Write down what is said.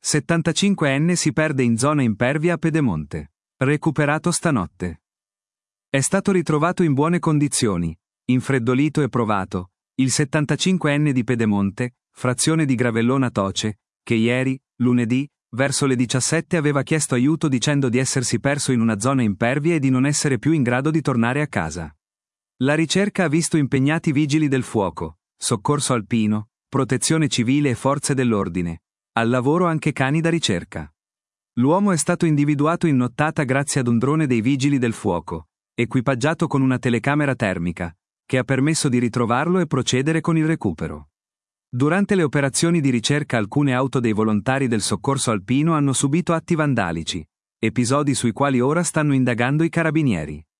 75enne si perde in zona impervia a Pedemonte. Recuperato stanotte. È stato ritrovato in buone condizioni, infreddolito e provato, il 75enne di Pedemonte, frazione di Gravellona Toce, che ieri, lunedì, verso le 17 aveva chiesto aiuto dicendo di essersi perso in una zona impervia e di non essere più in grado di tornare a casa. La ricerca ha visto impegnati vigili del fuoco, soccorso alpino, protezione civile e forze dell'ordine. Al lavoro anche cani da ricerca. L'uomo è stato individuato in nottata grazie ad un drone dei vigili del fuoco, equipaggiato con una telecamera termica, che ha permesso di ritrovarlo e procedere con il recupero. Durante le operazioni di ricerca alcune auto dei volontari del soccorso alpino hanno subito atti vandalici, episodi sui quali ora stanno indagando i carabinieri.